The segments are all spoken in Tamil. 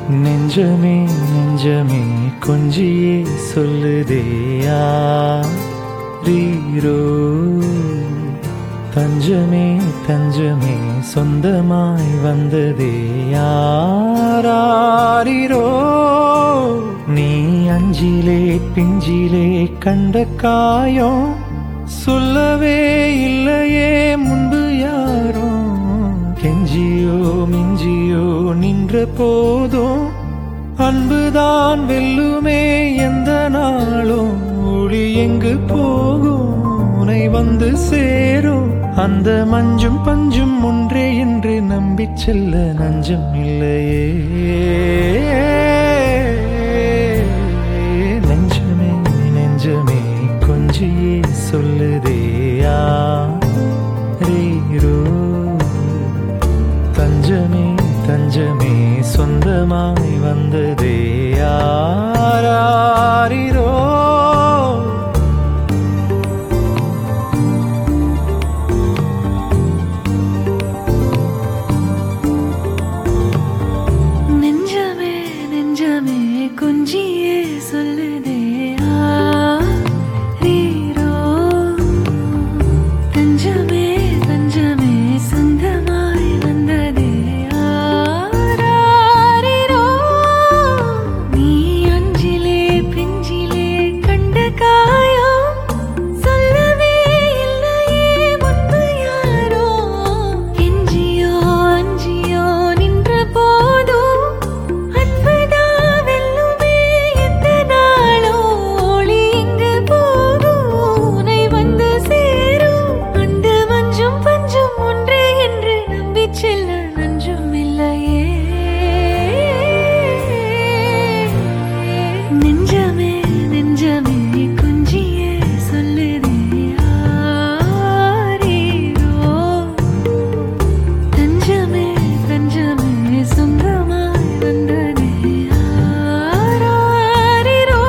நெஞ்சமே நெஞ்சமே கொஞ்சியே சொல்லுதே யாரீரோ. தஞ்சமே தஞ்சமே சொந்தமாய் வந்ததே யாரீரோ. நீ அஞ்சிலே பிஞ்சிலே கண்ட காயம் சொல்லவே இல்லையே முன்பு யாரோ. கெஞ்சியோ மிஞ்சியோ நின்ற போதும் அன்புதான் வெல்லுமே எந்த நாளும். ஒளி எங்கு போகும் உனை வந்து சேரும். அந்த மஞ்சும் பஞ்சும் ஒன்றே என்று நம்பி செல்ல நஞ்சம் இல்லையே. நெஞ்சமே நெஞ்சமே கொஞ்சியே சொல்லுதே யாரீரோ. தஞ்சமே தஞ்சமே சொந்தமாய் வந்ததே யாரீரோ. நெஞ்சமே நெஞ்சமே கொஞ்சியே சொல்லுதே யாரீரோ. தஞ்சமே தஞ்சமே சொந்தமாய் வந்ததே யாரீரோ. நீ அஞ்சிலே பிஞ்சிலே கண்ட காயம் சொல்லவே இல்லையே முன்பு யாரோ. கெஞ்சியோ அஞ்சியோ நின்ற போதும் அன்புதா வெல்லுமே எந்த நாளோ. ஒளி எங்கு போகும் உனை வந்து சேரும். அந்த மஞ்சும் பஞ்சும் ஒன்றே என்று நம்பி செல்ல நஞ்சும் இல்லையே. நெஞ்சமே நெஞ்சமே கொஞ்சியே சொல்லுதே யாரீரோ. தஞ்சமே தஞ்சமே சொந்தமாய் வந்ததே யாரீரோ.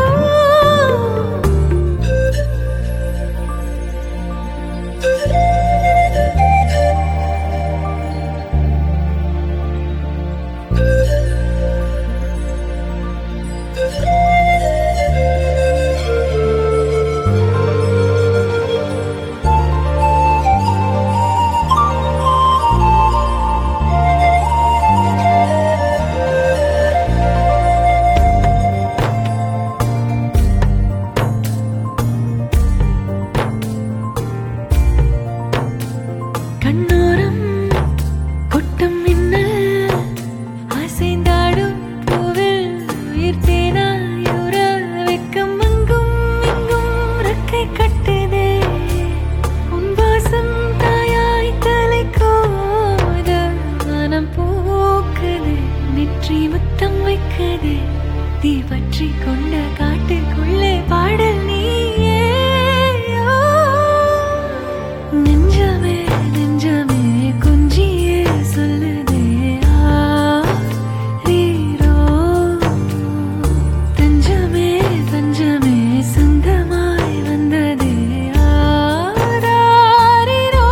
கண்ணோரம் கொட்டும் மின்னல் அசைந்தாடும் பூவில் உயிர்த்தேனாயுற வெக்கம் அங்கும் இங்கும் ரெக்கை கட்டுதே. உன் வாசம் தாயாய் தலை கோத மனம் பூக்குதே. நெற்றி முத்தம் வைக்குதே. தீ பற்றி கொண்ட காட்டுக்குள்ளே பாடல் நீயே. நெஞ்சமே நெஞ்சமே கொஞ்சியே சொல்லுதே யாரீரோ. தஞ்சமே தஞ்சமே சொந்தமாய் வந்ததே யாரீரோ.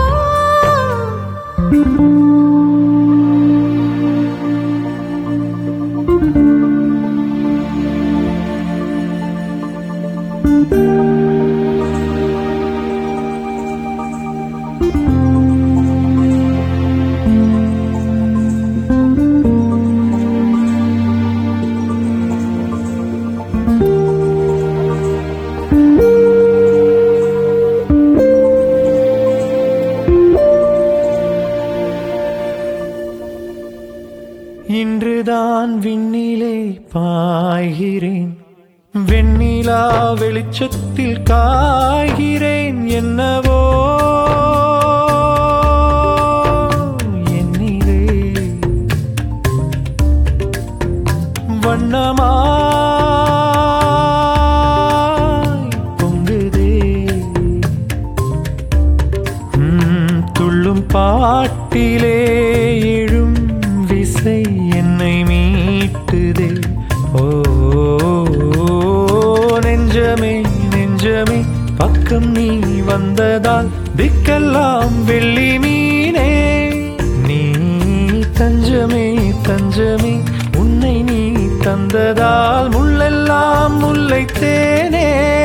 இன்றுதான் விண்ணிலே பாய்கிறேன். வெண்ணிலா வெளிச்சத்தில் காய்கிறேன். என்னவோ என்னிலே வண்ணமாய் பொங்குதே. துள்ளும் பாட்டிலே எழும் விசை என்னை மீட்டுதே. ஓ நெஞ்சமே நெஞ்சமே பக்கம் நீ வந்ததால் திக்கெல்லாம் வெள்ளி மீனே. நீ தஞ்சமே தஞ்சமே உன்னை நீ தந்ததால் முள்ளெல்லாம் முல்லைத்தேனே